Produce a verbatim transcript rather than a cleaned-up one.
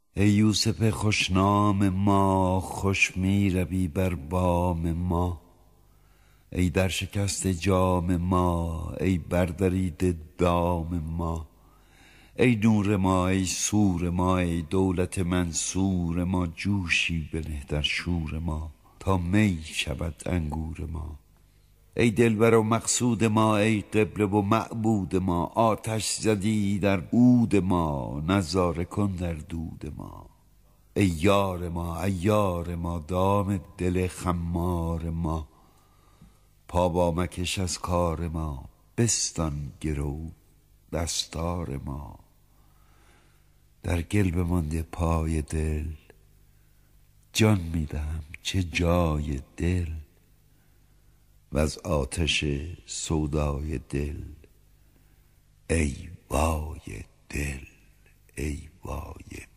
ای یوسف خوشنام ما، خوش می روی بر بام ما. ای در شکست جام ما، ای بردریده دام ما. ای نور ما، ای سور ما، ای دولت منصور ما. جوشی بنه در شور ما، تا می شود انگور ما. ای دلبر و مقصود ما، ای قبله و معبود ما. آتش زدی در عود ما، نظاره کن در دود ما. ای یار ما، عیار ما، دام دل خمار ما. پا با مکش از کار ما، بستان گرو دستار ما. در گل بمانده پای دل، جان میدهم چه جای دل. وز آتش سودای دل، ای وای دل، ای وای